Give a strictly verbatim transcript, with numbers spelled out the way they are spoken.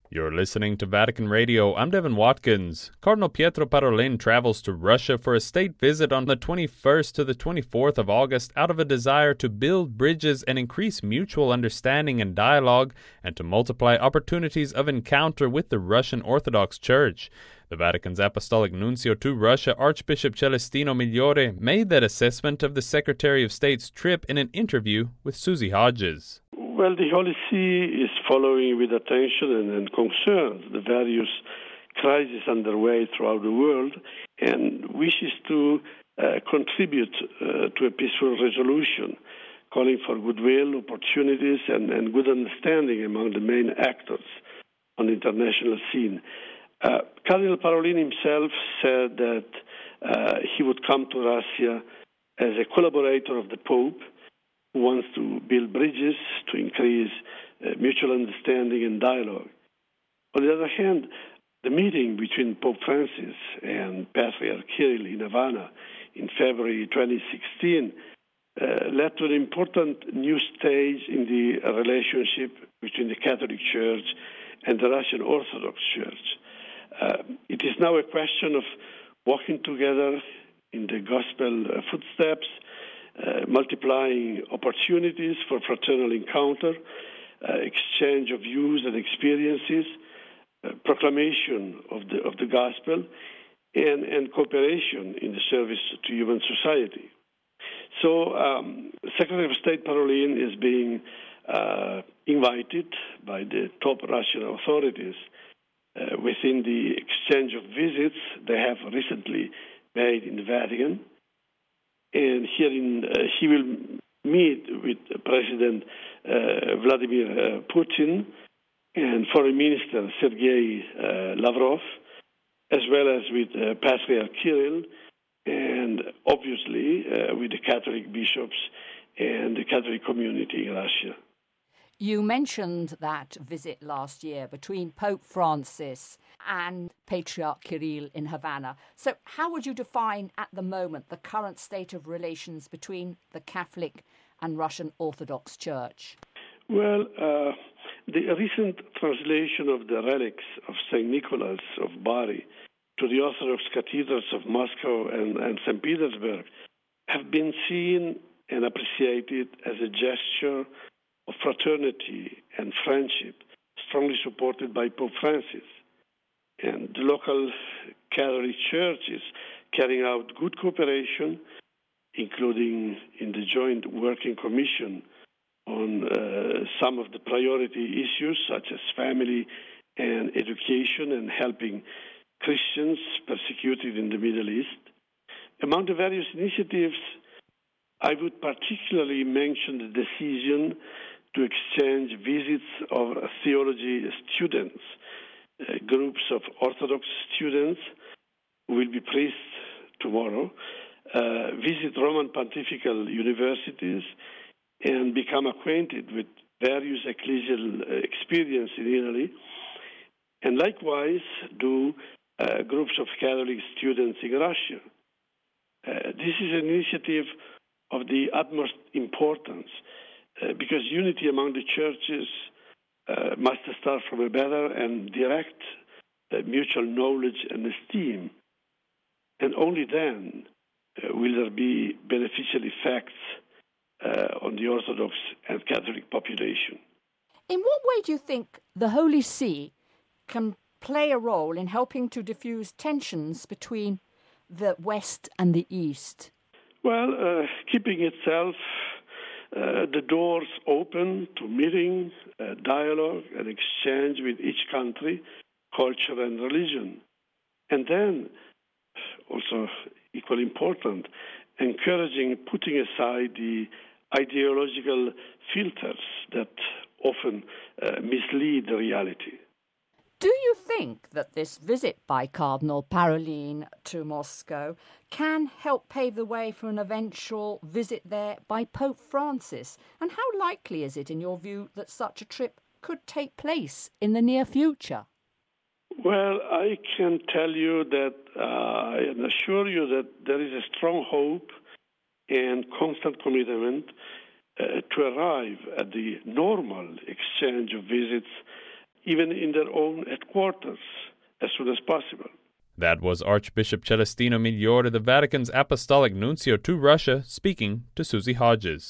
You're listening to Vatican Radio. I'm Devin Watkins. Cardinal Pietro Parolin travels to Russia for a state visit on the twenty-first to the twenty-fourth of August out of a desire to build bridges and increase mutual understanding and dialogue, and to multiply opportunities of encounter with the Russian Orthodox Church. The Vatican's Apostolic Nuncio to Russia, Archbishop Celestino Migliore, made that assessment of the Secretary of State's trip in an interview with Susie Hodges. Well, the Holy See is following with attention and, and concern the various crises underway throughout the world and wishes to uh, contribute uh, to a peaceful resolution, calling for goodwill, opportunities, and, and good understanding among the main actors on the international scene. Uh, Cardinal Parolin himself said that uh, he would come to Russia as a collaborator of the Pope, who wants to build bridges to increase uh, mutual understanding and dialogue. On the other hand, the meeting between Pope Francis and Patriarch Kirill in Havana in February twenty sixteen uh, led to an important new stage in the relationship between the Catholic Church and the Russian Orthodox Church. Uh, it is now a question of walking together in the gospel uh, footsteps, Uh, multiplying opportunities for fraternal encounter, uh, exchange of views and experiences, uh, proclamation of the of the gospel, and, and cooperation in the service to human society. So, um, Secretary of State Parolin is being uh, invited by the top Russian authorities uh, within the exchange of visits they have recently made in the Vatican. And here in, uh, he will meet with President uh, Vladimir uh, Putin and Foreign Minister Sergei uh, Lavrov, as well as with uh, Patriarch Kirill, and obviously uh, with the Catholic bishops and the Catholic community in Russia. You mentioned that visit last year between Pope Francis and Patriarch Kirill in Havana. So how would you define at the moment the current state of relations between the Catholic and Russian Orthodox Church? Well, uh, the recent translation of the relics of Saint Nicholas of Bari to the Orthodox cathedrals of Moscow and, and Saint Petersburg have been seen and appreciated as a gesture of fraternity and friendship, strongly supported by Pope Francis. And the local Catholic Church is carrying out good cooperation, including in the Joint Working Commission on uh, some of the priority issues, such as family and education, and helping Christians persecuted in the Middle East. Among the various initiatives, I would particularly mention the decision to exchange visits of theology students, uh, groups of Orthodox students who will be priests tomorrow, uh, visit Roman Pontifical universities and become acquainted with various ecclesial uh, experience in Italy, and likewise do uh, groups of Catholic students in Russia. Uh, this is an initiative of the utmost importance, Uh, because unity among the churches uh, must start from a better and direct uh, mutual knowledge and esteem. And only then uh, will there be beneficial effects uh, on the Orthodox and Catholic population. In what way do you think the Holy See can play a role in helping to diffuse tensions between the West and the East? Well, uh, keeping itself Uh, the doors open to meeting, uh, dialogue, and exchange with each country, culture, and religion. And then, also equally important, encouraging putting aside the ideological filters that often uh, mislead the reality. Do you think that this visit by Cardinal Parolin to Moscow can help pave the way for an eventual visit there by Pope Francis? And how likely is it, in your view, that such a trip could take place in the near future? Well, I can tell you that uh, I can assure you that there is a strong hope and constant commitment uh, to arrive at the normal exchange of visits even in their own headquarters, as soon as possible. That was Archbishop Celestino Migliore, the Vatican's Apostolic Nuncio to Russia, speaking to Susie Hodges.